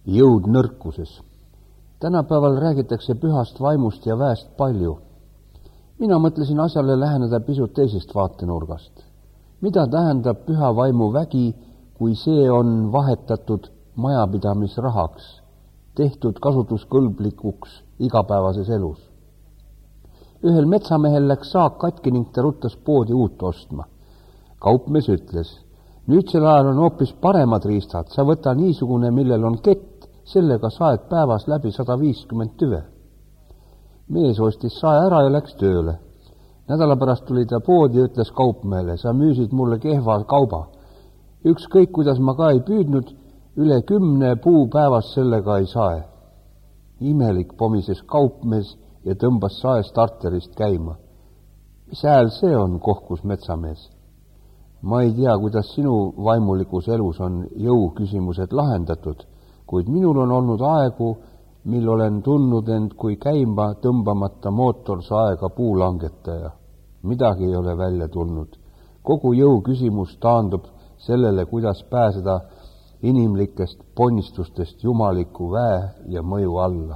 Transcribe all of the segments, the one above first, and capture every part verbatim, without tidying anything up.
jõud nõrkuses. Tänapäeval räägitakse pühast vaimust ja väest palju. Mina mõtlesin asjale läheneda pisut teisest vaatenurgast. Mida tähendab püha vaimu vägi, kui see on vahetatud majapidamisrahaks, tehtud kasutuskõlblikuks igapäevases elus? Ühel metsamehel läks saak katki ning ta ruttas poodi uut ostma. Kaupmees ütles, nüüdsel ajal on hoopis paremad riistad, sa võta niisugune, millel on kett, sellega saed päevas läbi sada viiskümmend tüve. Mees ostis sae ära ja läks tööle. Nädala pärast tuli ta poodi ja ütles kaupmehele, sa müüsid mulle kehva kauba. Ükskõik, kuidas ma ka ei püüdnud, üle kümne puu päevas sellega ei sae. Imelik pomises kaupmees ja tõmbas sae starterist käima. Mis hääl see on, kohkus metsamees? Ma ei tea, kuidas sinu vaimulikus elus on jõuküsimused lahendatud, kuid minul on olnud aegu, mil olen tundnud end kui käima tõmbamata mootorsaega puulangetaja. Midagi ei ole välja tulnud. Kogu jõuküsimus taandub sellele, kuidas pääseda inimlikest ponnistustest jumaliku väe ja mõju alla.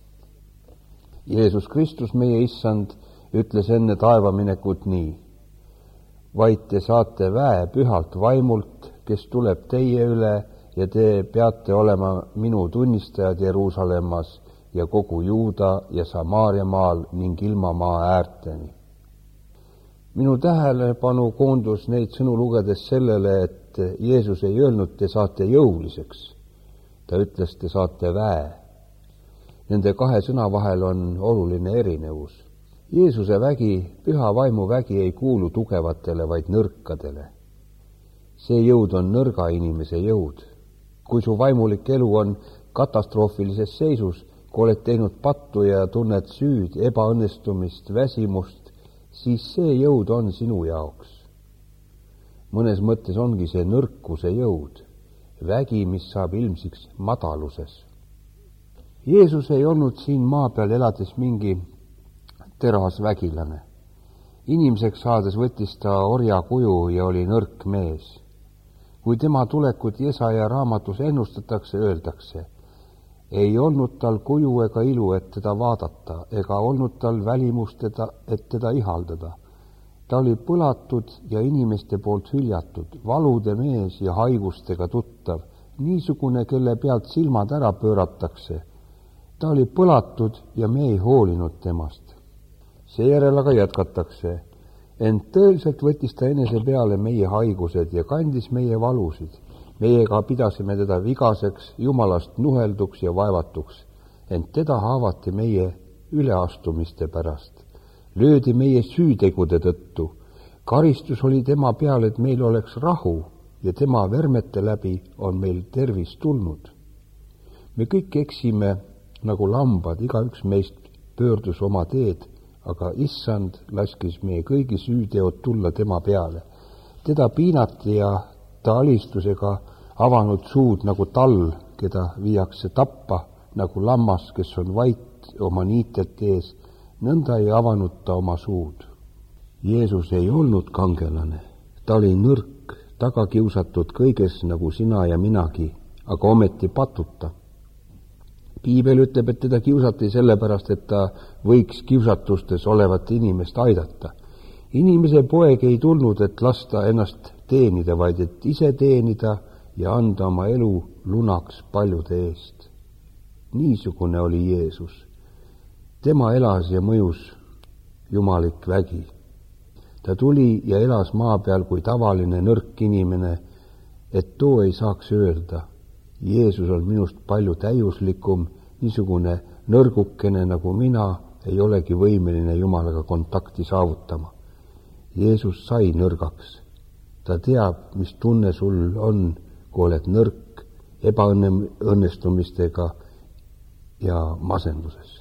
Jeesus Kristus, meie issand, ütles enne taevaminekut nii. Vaid te saate väe pühalt vaimult, kes tuleb teie üle, ja te peate olema minu tunnistajad Jeruusalemmas ja kogu Juuda ja Samaaria maal ning ilmamaa äärteni. Minu tähelepanu koondus neid sõnu lugedes sellele, et Jeesus ei öelnud, te saate jõuliseks. Ta ütles, te saate väe. Nende kahe sõna vahel on oluline erinevus. Jeesuse vägi, püha vaimu vägi ei kuulu tugevatele, vaid nõrkadele. See jõud on nõrga inimese jõud. Kui su vaimulik elu on katastroofilises seisus, kui oled teinud pattu ja tunned süüd, ebaõnnestumist, väsimust, siis see jõud on sinu jaoks. Mõnes mõttes ongi see nõrkuse jõud, vägi, mis saab ilmsiks madaluses. Jeesus ei olnud siin maa peal elades mingi terasvägilane. Inimeseks saades võttis ta orja kuju ja oli nõrk mees. Kui tema tulekut Jesaja raamatus ennustatakse, öeldakse, ei olnud tal kuju ega ilu, et teda vaadata, ega olnud tal välimust, et teda ihaldada. Ta oli põlatud ja inimeste poolt hüljatud, valude mees ja haigustega tuttav, niisugune, kelle pealt silmad ära pööratakse. Ta oli põlatud ja me ei hoolinud temast. Seejärel aga jätkatakse, ent tõeliselt võttis ta enese peale meie haigused ja kandis meie valusid. Meiega pidasime teda vigaseks, jumalast nuhelduks ja vaevatuks, ent teda haavati meie üleastumiste pärast. Löödi meie süütegude tõttu. Karistus oli tema peal, et meil oleks rahu ja tema vermete läbi on meil tervis tulnud. Me kõik eksime nagu lambad, igaüks meist pöördus oma teed, aga issand laskis meie kõigi süüteod tulla tema peale. Teda piinati ja ta alistusega avanud suud nagu tall, keda viiakse tappa, nagu lammas, kes on vait oma niitete ees, nõnda ei avanud ta oma suud. Jeesus ei olnud kangelane, ta oli nõrk, tagakiusatud kõiges nagu sina ja minagi, aga ometi patuta. Piibel ütleb, et teda kiusati sellepärast, et ta võiks kiusatustes olevat inimest aidata. Inimese poeg ei tulnud, et lasta ennast teenida, vaid et ise teenida ja anda oma elu lunaks paljude eest. Niisugune oli Jeesus. Tema elas ja mõjus jumalik vägi. Ta tuli ja elas maa peal kui tavaline nõrk inimene, et too ei saaks öelda, Jeesus on minust palju täiuslikum, niisugune nõrgukene nagu mina ei olegi võimeline Jumalaga kontakti saavutama. Jeesus sai nõrgaks. Ta teab, mis tunne sul on, kui oled nõrk, ebaõnnestumistega ja masenduses.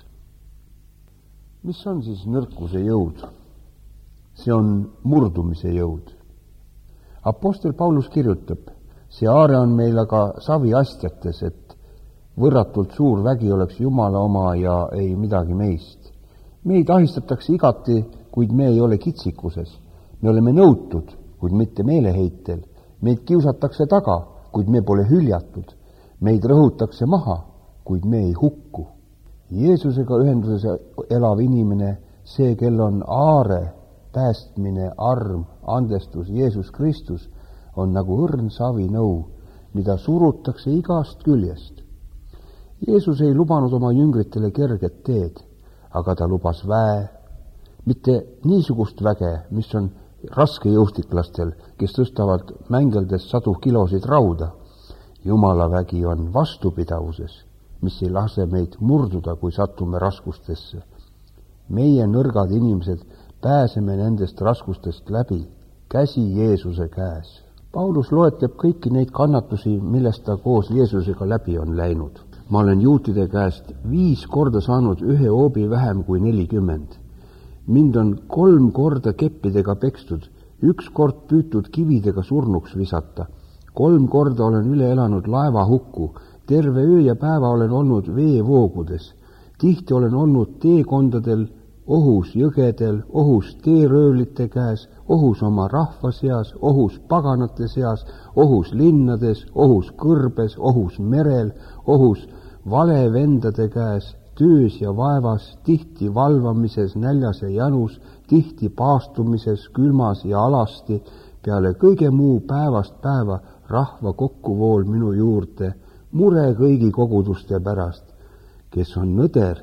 Mis on siis nõrkuse jõud? See on murdumise jõud. Apostel Paulus kirjutab, see aare on meil aga saviastjates, et võrratult suur vägi oleks Jumala oma ja ei midagi meist. Meid ahistatakse igati, kuid me ei ole kitsikuses. Me oleme nõutud, kuid mitte meeleheitel. Meid kiusatakse taga, kuid me pole hüljatud. meid rõhutakse maha, kuid me ei hukku. Jeesusega ühenduses elav inimene, see, kel on aare, päästmine, arm, andestus, Jeesus Kristus, on nagu õrn savinõu, mida surutakse igast küljest. Jeesus ei lubanud oma jüngritele kerget teed, aga ta lubas väe, mitte niisugust väge, mis on raskejõustiklastel, kes tõstavad mängeldes sadu kilosid rauda. Jumala vägi on vastupidavuses, mis ei lase meid murduda, kui satume raskustesse. Meie nõrgad inimesed pääseme nendest raskustest läbi, käsi Jeesuse käes. Paulus loetleb kõiki neid kannatusi, millest ta koos Jeesusega läbi on läinud. Ma olen juutide käest viis korda saanud ühe hoobi vähem kui nelikümmend. Mind on kolm korda keppidega pekstud, üks kord püütud kividega surnuks visata. Kolm korda olen üle elanud laeva hukku, terve öö ja päeva olen olnud veevoogudes. Tihti olen olnud teekondadel, ohus jõgedel, ohus teeröövlite käes, ohus oma rahva seas, ohus paganate seas, ohus linnades, ohus kõrbes, ohus merel, ohus valevendade käes, töös ja vaevas, tihti valvamises, näljas ja janus, tihti paastumises, külmas ja alasti, peale kõige muu päevast päeva rahva kokkuvool minu juurde, mure kõigi koguduste pärast, kes on nõder,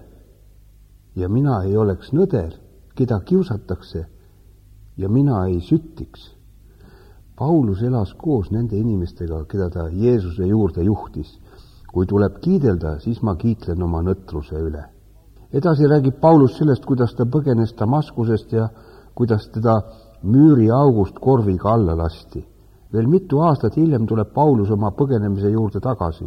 ja mina ei oleks nõder, keda kiusatakse, ja mina ei süttiks. Paulus elas koos nende inimestega, keda ta Jeesuse juurde juhtis. Kui tuleb kiidelda, siis ma kiitlen oma nõtruse üle. Edasi räägib Paulus sellest, kuidas ta põgenes Damaskusest ja kuidas teda müüri august korviga alla lasti. Veel mitu aastat hiljem tuleb Paulus oma põgenemise juurde tagasi.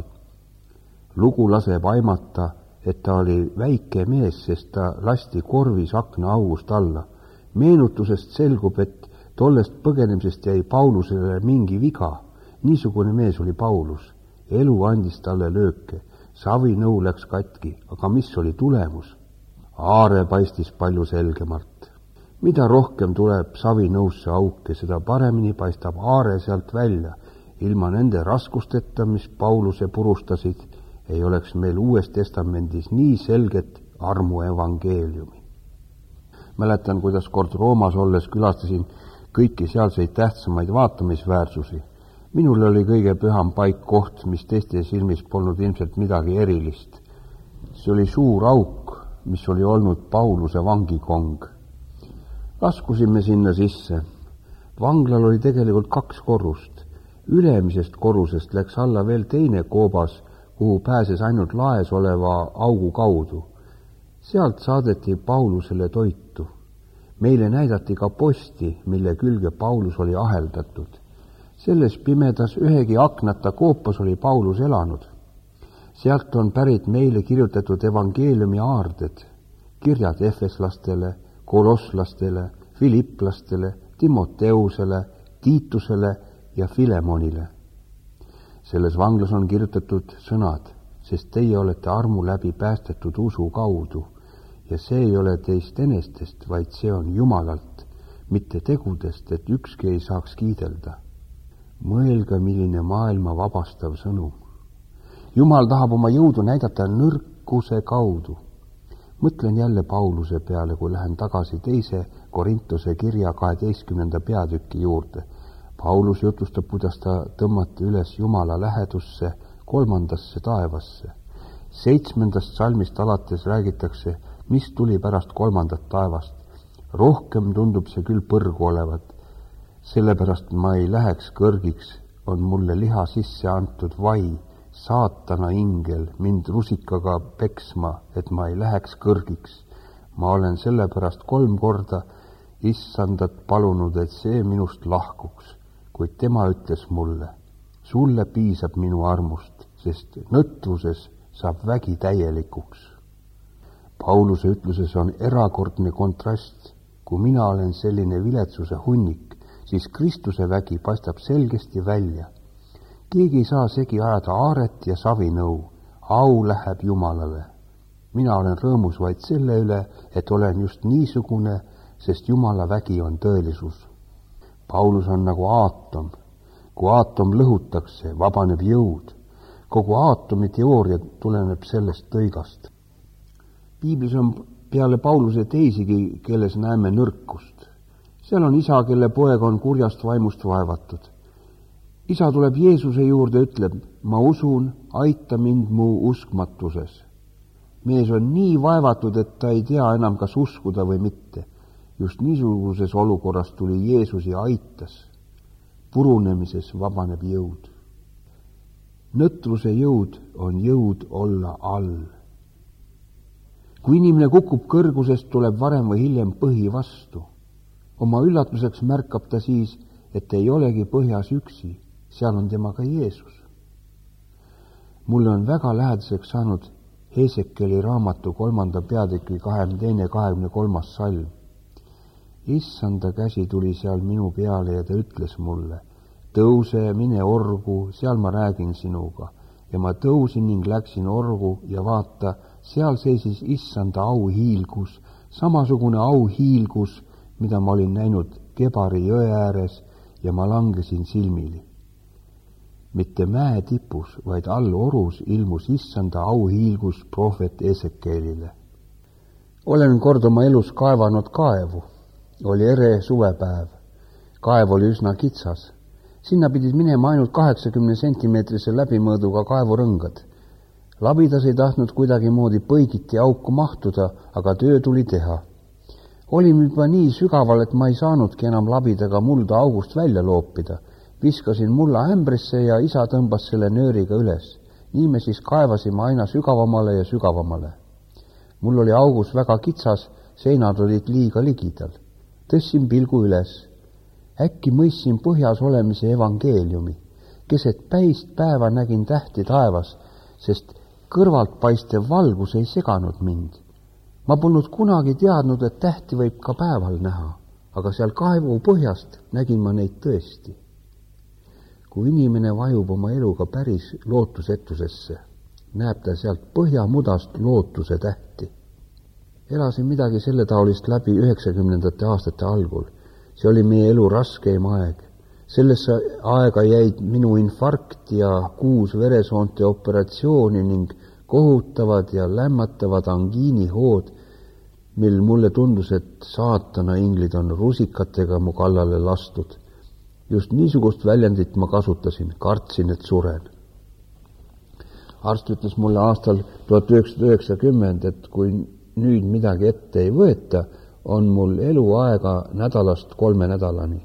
Lugu laseb aimata, et ta oli väike mees, sest ta lasti korvis akna august alla. Meenutusest selgub, et tollest põgenemisest jäi Paulusele mingi viga. Niisugune mees oli Paulus. Elu andis talle lööke. Savinõu läks katki, aga mis oli tulemus? Aare paistis palju selgemalt. Mida rohkem tuleb savinõusse auke, seda paremini paistab aare sealt välja. Ilma nende raskusteta, mis Pauluse purustasid, ei oleks meil Uues Testamendis nii selget armu evangeeliumi. Mäletan, kuidas kord Roomas olles külastasin kõiki sealseid tähtsamaid vaatamisväärsusi. Minul oli kõige püham paik koht, mis teiste silmis polnud ilmselt midagi erilist. See oli suur auk, mis oli olnud Pauluse vangikong. Laskusime sinna sisse. Vanglal oli tegelikult kaks korrust. Ülemisest korrusest läks alla veel teine koobas, kuhu pääses ainult laes oleva augu kaudu. Sealt saadeti Paulusele toitu. Meile näidati ka posti, mille külge Paulus oli aheldatud. Selles pimedas ühegi aknata koopas oli Paulus elanud. Sealt on pärit meile kirjutatud evangeeliumi aarded, kirjad efeslastele, kolosslastele, filipplastele, Timoteusele, Tiitusele ja Filemonile. Selles vanglas on kirjutatud sõnad, sest teie olete armu läbi päästetud usu kaudu ja see ei ole teist enestest, vaid see on Jumalalt, mitte tegudest, et ükski ei saaks kiidelda. Mõelge, milline maailma vabastav sõnum. Jumal tahab oma jõudu näidata nõrkuse kaudu. Mõtlen jälle Pauluse peale, kui lähen tagasi teise Korintuse kirja kaheteistkümnenda peatüki juurde. Paulus jutustab, kuidas ta tõmmati üles Jumala lähedusse, kolmandasse taevasse. Seitsmendast salmist alates räägitakse, mis tuli pärast kolmandat taevast. Rohkem tundub see küll põrgu olevat. Sellepärast ma ei läheks kõrgiks, on mulle liha sisse antud vai, saatana ingel, mind rusikaga peksma, et ma ei läheks kõrgiks. Ma olen sellepärast kolm korda issandat palunud, et see minust lahkuks, kuid tema ütles mulle, sulle piisab minu armust, sest nõtruses saab vägi täielikuks. Pauluse ütluses on erakordne kontrast, kui mina olen selline viletsuse hunnik, siis Kristuse vägi paistab selgesti välja. Keegi ei saa segi ajada aaret ja savinõu, au läheb Jumalale. Mina olen rõõmus vaid selle üle, et olen just niisugune, sest Jumala vägi on tõelisus. Paulus on nagu aatom. Kui aatom lõhutakse, vabaneb jõud. kogu aatomiteooria tuleneb sellest tõigast. Piiblis on peale Pauluse teisigi, kelles näeme nõrkust. Seal on isa, kelle poeg on kurjast vaimust vaevatud. Isa tuleb Jeesuse juurde, ütleb, ma usun, aita mind mu uskmatuses. Mees on nii vaevatud, et ta ei tea enam, kas uskuda või mitte. Just niisuguses olukorras tuli Jeesus ja aitas. Purunemises vabaneb jõud. Nõtruse jõud on jõud olla all. Kui inimene kukub kõrgusest, tuleb varem või hiljem põhi vastu. Oma üllatuseks märkab ta siis, et ei olegi põhjas üksi, seal on temaga Jeesus. Mulle on väga lähedaseks saanud Hesekeli raamatu kolmanda peatüki kahekümne teine kahekümne kolmas salm. Issanda käsi tuli seal minu peale ja ta ütles mulle, tõuse, mine orgu, seal ma räägin sinuga. Ja ma tõusin ning läksin orgu ja vaata, seal seisis issanda auhiilgus, samasugune auhiilgus, mida ma olin näinud Kebari jõe ääres ja ma langesin silmili. Mitte mäe tipus, vaid all orus ilmus issanda auhiilgus prohvet Esekelile. Olen kord oma elus kaevanud kaevu. Oli ere suvepäev. Kaev oli üsna kitsas. Sinna pidid minema ainult kaheksakümne sentimeetrise läbimõõduga kaevurõngad. Labidas ei tahtnud kuidagi moodi põigiti auku mahtuda, aga töö tuli teha. Olin juba nii sügaval, et ma ei saanudki enam labidaga mulda august välja loopida. Viskasin mulla ämbrisse ja isa tõmbas selle nööriga üles. Nii me siis kaevasime aina sügavamale ja sügavamale. Mul oli augus väga kitsas, seinad olid liiga ligidal. Tõssin pilgu üles. Äkki mõistsin põhjas olemise evangeeliumi. Keset päist päeva nägin tähti taevas, sest kõrvalt paistev valgus ei seganud mind. Ma polnud kunagi teadnud, et tähti võib ka päeval näha, aga seal kaevu põhjast nägin ma neid tõesti. Kui inimene vajub oma eluga päris lootusetusesse, näeb ta sealt põhjamudast lootuse tähti. Elasin midagi selle taolist läbi üheksakümnendate aastate algul. See oli meie elu raskeim aeg. Sellesse aega jäid minu infarkt ja kuus veresoonte operatsiooni ning kohutavad ja lämmatavad angiinihood, mil mulle tundus, et saatana inglid on rusikatega mu kallale lastud. Just niisugust väljendit ma kasutasin, kartsin, et suren. Arst ütles mulle aastal tuhat üheksasada üheksakümmend, et kui nüüd midagi ette ei võeta, on mul eluaega nädalast kolme nädalani.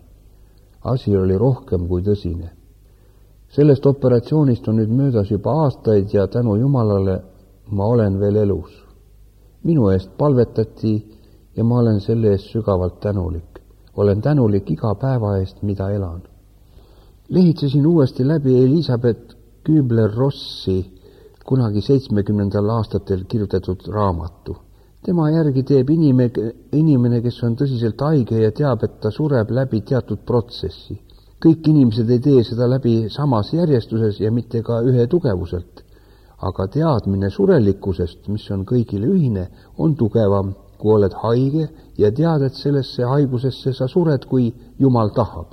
Asi oli rohkem kui tõsine. Sellest operatsioonist on nüüd möödas juba aastaid ja tänu Jumalale ma olen veel elus. Minu eest palvetati ja ma olen selle eest sügavalt tänulik. Olen tänulik iga päeva eest, mida elan. Lehitsesin uuesti läbi Elisabeth Kübler-Rossi kunagi seitsmekümnendal aastatel kirjutatud raamatu. Tema järgi teeb inimene, inimene, kes on tõsiselt haige ja teab, et ta sureb läbi teatud protsessi. Kõik inimesed ei tee seda läbi samas järjestuses ja mitte ka ühe tugevuselt. Aga teadmine surelikkusest, mis on kõigile ühine, on tugevam, kui oled haige ja tead, et sellesse haigusesse sa sured, kui Jumal tahab.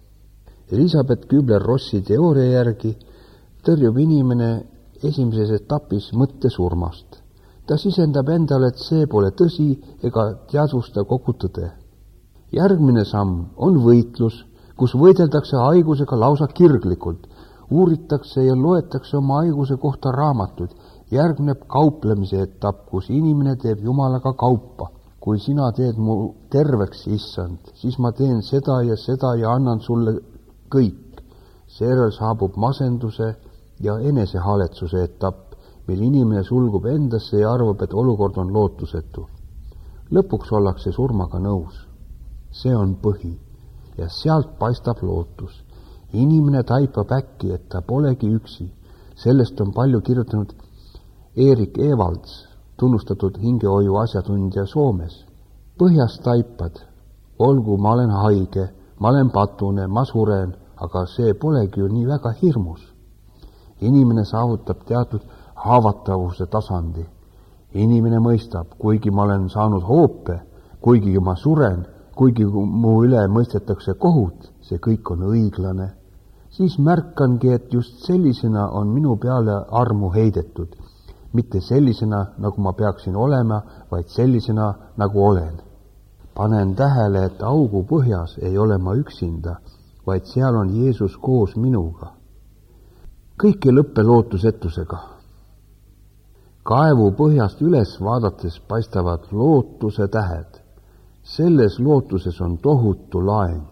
Elisabeth Kübler-Rossi teooria järgi tõrjub inimene esimeses etapis mõtte surmast. Ta sisendab endale, et see pole tõsi ega teadvusta kogu tõde. Järgmine samm on võitlus, kus võideldakse haigusega lausa kirglikult, uuritakse ja loetakse oma haiguse kohta raamatud. Järgneb kauplemise etapp, kus inimene teeb Jumalaga kaupa. Kui sina teed mu terveks, issand, siis ma teen seda ja seda ja annan sulle kõik. Seejärel saabub masenduse ja enesehaaletsuse etapp, mil inimene sulgub endasse ja arvab, et olukord on lootusetu. Lõpuks ollakse surmaga nõus. See on põhi ja sealt paistab lootus. Inimene taipab äkki, et ta polegi üksi. Sellest on palju kirjutanud Erik Evalds, tunnustatud hingehoiu asjatundja Soomes. Põhjas taipad, olgu ma olen haige, ma olen patune, ma suren, aga see polegi ju nii väga hirmus. Inimene saavutab teatud haavatavuse tasandi. Inimene mõistab, kuigi ma olen saanud hoope, kuigi ma suren, kuigi mu üle mõistetakse kohut, see kõik on õiglane. siis märkangi, et just sellisena on minu peale armu heidetud. Mitte sellisena, nagu ma peaksin olema, vaid sellisena, nagu olen. Panen tähele, et augu põhjas ei ole ma üksinda, vaid seal on Jeesus koos minuga. Kõik ei lõppe lootusetusega. Kaevu põhjast üles vaadates paistavad lootuse tähed. Selles lootuses on tohutu laeng.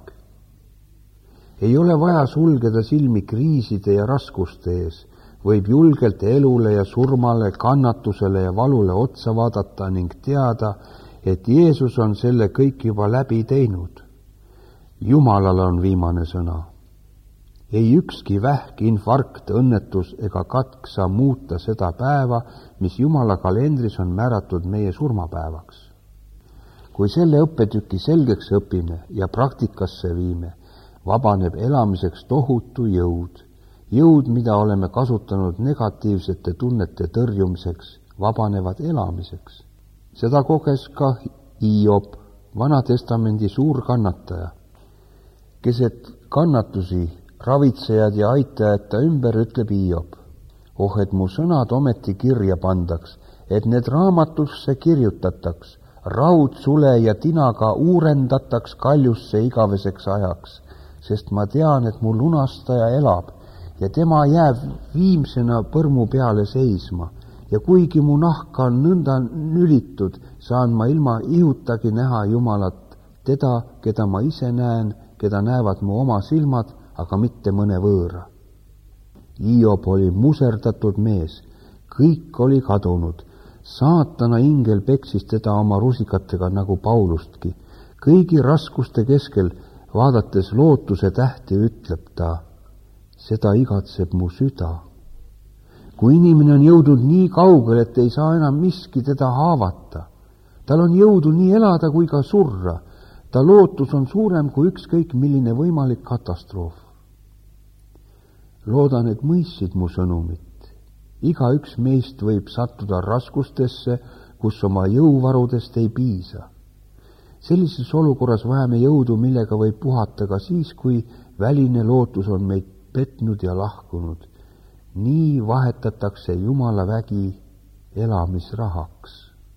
Ei ole vaja sulgeda silmi kriiside ja raskuste ees, võib julgelt elule ja surmale, kannatusele ja valule otsa vaadata ning teada, et Jeesus on selle kõik juba läbi teinud. Jumalal on viimane sõna. Ei ükski vähk, infarkt, õnnetus ega katk saa muuta seda päeva, mis Jumala kalendris on määratud meie surmapäevaks. Kui selle õppetüki selgeks õpime ja praktikasse viime, vabaneb elamiseks tohutu jõud. Jõud, mida oleme kasutanud negatiivsete tunnete tõrjumiseks, vabanevad elamiseks. Seda koges ka Hiob, Vanatestamendi suur kannataja. Keset kannatusi ravitsejad ja aitajad ta ümber ütleb Hiob. Oh, et mu sõnad ometi kirja pandaks, et need raamatusse kirjutataks, raudsule ja tinaga uurendataks kaljusse igaveseks ajaks, sest ma tean, et mu lunastaja elab ja tema jääb viimsena põrmu peale seisma ja kuigi mu nahka on nõnda nülitud, saan ma ilma ihutagi näha Jumalat, teda, keda ma ise näen, keda näevad mu oma silmad, aga mitte mõne võõra. Hiob oli muserdatud mees, kõik oli kadunud, saatana ingel peksis teda oma rusikatega nagu Paulustki. Kõigi raskuste keskel, vaadates lootuse tähti, ütleb ta, seda igatseb mu süda. Kui inimene on jõudnud nii kaugel, et ei saa enam miski teda haavata, tal on jõudu nii elada kui ka surra, ta lootus on suurem kui ükskõik milline võimalik katastroof. Loodan, et mõistsid mu sõnumit. Igaüks meist võib sattuda raskustesse, kus oma jõuvarudest ei piisa. Sellises olukorras vajame jõudu, millega võib puhata ka siis, kui väline lootus on meid petnud ja lahkunud. Nii vahetatakse Jumala vägi elamisrahaks.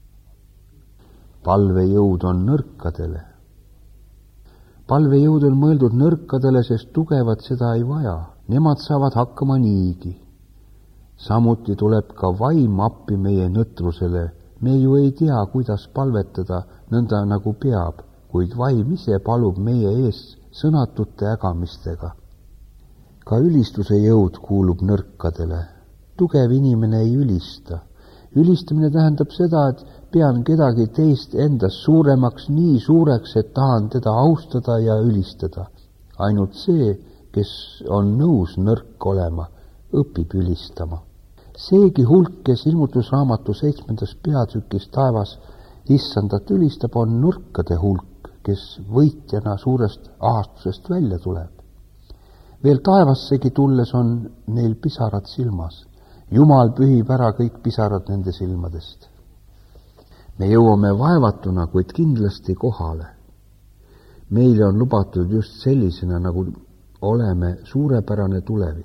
Palvejõud on nõrkadele. Palvejõud on mõeldud nõrkadele, sest tugevad seda ei vaja. Nemad saavad hakkama niigi. Samuti tuleb ka vaim appi meie nõtrusele. Me ju ei tea, kuidas palvetada nõnda nagu peab, kuid vaim ise palub meie ees sõnatute ägamistega. Ka ülistuse jõud kuulub nõrkadele. Tugev inimene ei ülista. Ülistamine tähendab seda, et pean kedagi teist endast suuremaks, nii suureks, et tahan teda austada ja ülistada. Ainult see, kes on nõus nõrk olema, õpib ülistama. Seegi hulk, kes ilmutusraamatu seitsmendas peatükis taevas issandat ülistab, on nõrkade hulk, kes võitjana suurest ahastusest välja tuleb. Veel taevassegi tulles on neil pisarad silmas. Jumal pühib ära kõik pisarad nende silmadest. Me jõuame vaevatuna, kuid kindlasti kohale. Meile on lubatud just sellisena, nagu oleme, suurepärane tulevik.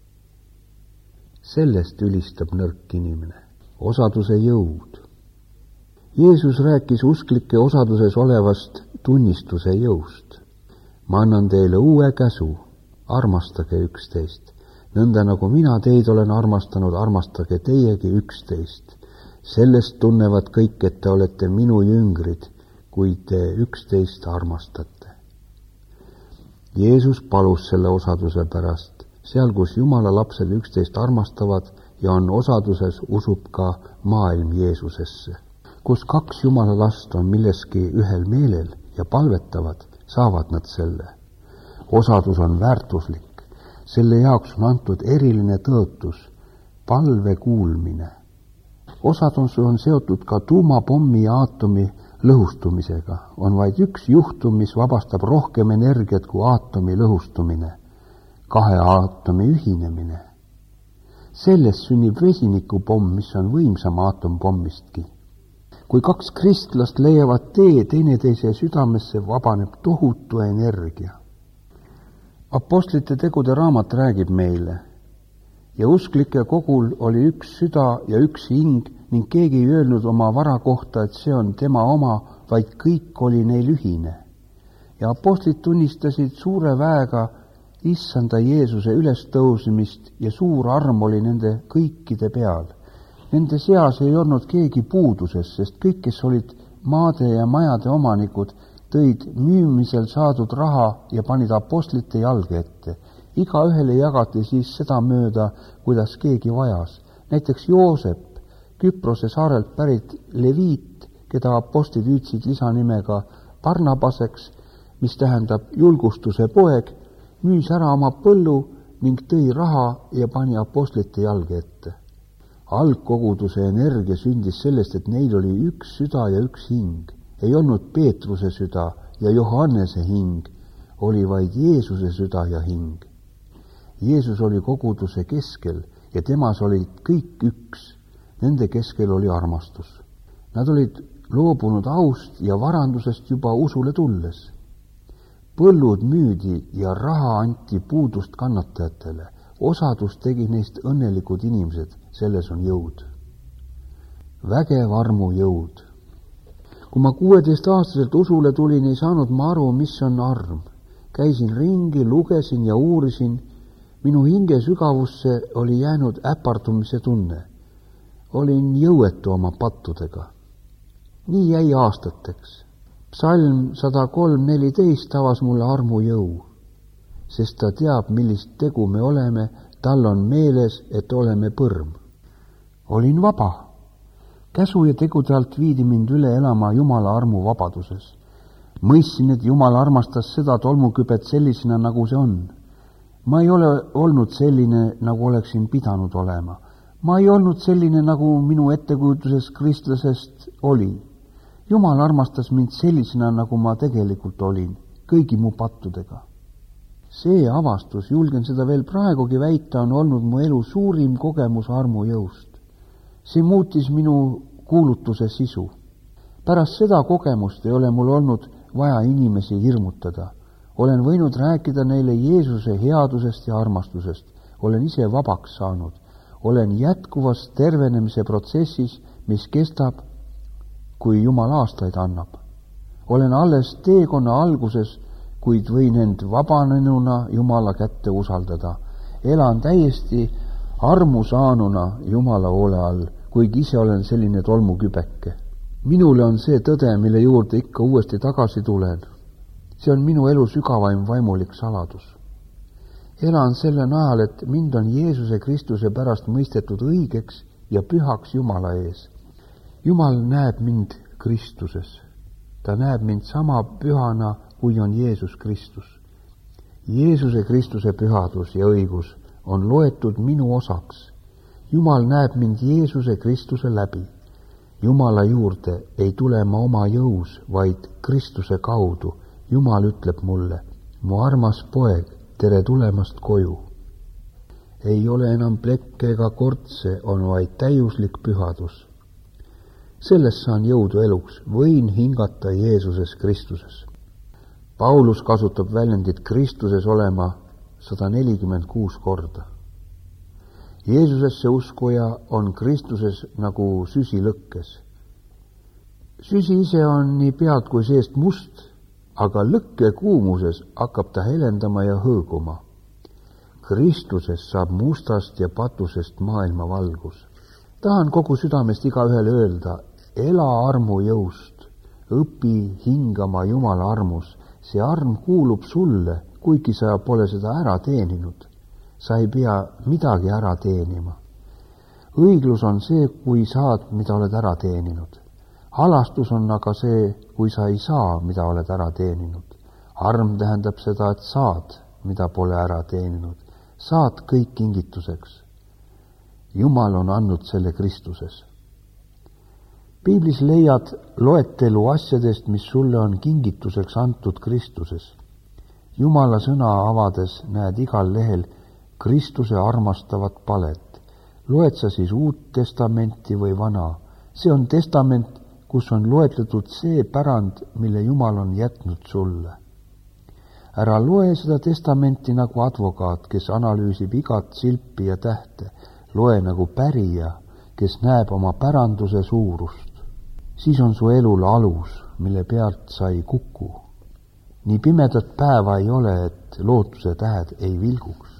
Sellest ülistab nõrk inimene. Osaduse jõud. Jeesus rääkis usklike osaduses olevast tunnistuse jõust. Ma annan teile uue käsu, armastage üksteist. Nõnda nagu mina teid olen armastanud, armastage teiegi üksteist. Sellest tunnevad kõik, et te olete minu jüngrid, kui te üksteist armastate. Jeesus palus selle osaduse pärast. Seal, kus Jumala lapsed üksteist armastavad ja on osaduses, usub ka maailm Jeesusesse. Kus kaks Jumala last on milleski ühel meelel ja palvetavad, saavad nad selle. Osadus on väärtuslik. Selle jaoks on antud eriline tõotus, palve kuulmine. Osadus on seotud ka tuumapommi ja aatomi lõhustumisega. On vaid üks juhtum, mis vabastab rohkem energiat kui aatomi lõhustumine. Kahe aatomi ühinemine. Sellest sünnib vesinikupomm, mis on võimsam aatompommistki. Kui kaks kristlast leiavad tee teineteise südamesse, vabaneb tohutu energia. Apostlite tegude raamat räägib meile ja usklike kogul oli üks süda ja üks hing ning keegi ei öelnud oma vara kohta, et see on tema oma, vaid kõik oli neil ühine. Ja apostlid tunnistasid suure väega issanda Jeesuse ülestõusmist ja suur arm oli nende kõikide peal. Nende seas ei olnud keegi puuduses, sest kõik, kes olid maade ja majade omanikud, tõid müümisel saadud raha ja panid apostlite jalge ette. Igaühele jagati siis seda mööda, kuidas keegi vajas. Näiteks Joosep, Küprose saarelt pärit leviit, keda apostlid hüüdsid lisanimega Barnabaseks, mis tähendab julgustuse poeg, müüs ära oma põllu ning tõi raha ja pani apostlite jalge ette. Algkoguduse energia sündis sellest, et neil oli üks süda ja üks hing. Ei olnud Peetruse süda ja Johannese hing, oli vaid Jeesuse süda ja hing. Jeesus oli koguduse keskel ja temas olid kõik üks. Nende keskel oli armastus. Nad olid loobunud aust ja varandusest juba usule tulles. Põllud müüdi ja raha anti puudust kannatajatele. Osadus tegi neist õnnelikud inimesed, selles on jõud. Vägev armu jõud. Kui ma kuueteist-aastaselt usule tulin, ei saanud ma aru, mis on arm. Käisin ringi, lugesin ja uurisin. Minu hinge sügavusse oli jäänud äpardumise tunne. Olin jõuetu oma pattudega. Nii jäi aastateks. Psalm sada kolm neliteist avas mulle armu jõu, sest ta teab, millist tegu me oleme, tal on meeles, et oleme põrm. Olin vaba. Käsu ja tegude alt viidi mind üle elama Jumala armu vabaduses. Mõistsin, et Jumal armastas seda tolmukübet sellisena, nagu see on. Ma ei ole olnud selline, nagu oleksin pidanud olema. Ma ei olnud selline, nagu minu ettekujutuses kristlasest oli. Jumal armastas mind sellisena, nagu ma tegelikult olin, kõigi mu pattudega. See avastus, julgen seda veel praegugi väita, on olnud mu elu suurim kogemus armu jõust. See muutis minu kuulutuse sisu. Pärast seda kogemust ei ole mul olnud vaja inimesi hirmutada. Olen võinud rääkida neile Jeesuse headusest ja armastusest. Olen ise vabaks saanud. Olen jätkuvas tervenemise protsessis, mis kestab, kui Jumal aastaid annab. Olen alles teekonna alguses, kuid võin end vabanenuna Jumala kätte usaldada. Elan täiesti armusaanuna Jumala hoole all, kuigi ise olen selline tolmukübeke. Minule on see tõde, mille juurde ikka uuesti tagasi tulen. See on minu elu sügavaim vaimulik saladus. Elan selle najal, et mind on Jeesuse Kristuse pärast mõistetud õigeks ja pühaks Jumala ees. Jumal näeb mind Kristuses. Ta näeb mind sama pühana, kui on Jeesus Kristus. Jeesuse Kristuse pühadus ja õigus on loetud minu osaks. Jumal näeb mind Jeesuse Kristuse läbi. Jumala juurde ei tule ma oma jõus, vaid Kristuse kaudu. Jumal ütleb mulle, mu armas poeg, tere tulemast koju. Ei ole enam plekke ega kortse, on vaid täiuslik pühadus. Sellest saan jõudu eluks, võin hingata Jeesuses Kristuses. Paulus kasutab väljendit Kristuses olema sada nelikümmend kuus korda. Jeesusesse uskuja on Kristuses nagu süsi lõkkes. Süsi ise on nii pealt kui seest must, aga lõkke kuumuses hakkab ta helendama ja hõõguma. Kristuses saab mustast ja patusest maailma valgus. Tahan kogu südamest igaühele öelda, ela armu jõust, õpi hingama Jumala armus. See arm kuulub sulle, kuigi sa pole seda ära teeninud. Sa ei pea midagi ära teenima. Õiglus on see, kui saad, mida oled ära teeninud. Halastus on aga see, kui sa ei saa, mida oled ära teeninud. Arm tähendab seda, et saad, mida pole ära teeninud. Saad kõik kingituseks. Jumal on andnud selle Kristuses. Piiblis leiad loetelu asjadest, mis sulle on kingituseks antud Kristuses. Jumala sõna avades näed igal lehel Kristuse armastavat palet. Loed sa siis Uut Testamenti või Vana? See on testament, kus on loetletud see pärand, mille Jumal on jätnud sulle. ära loe seda testamenti nagu advokaat, kes analüüsib igat silpi ja tähte. Loe nagu pärija, kes näeb oma päranduse suurust. Siis on su elul alus, mille pealt sa ei kuku. Nii pimedat päeva ei ole, et lootuse tähed ei vilguks.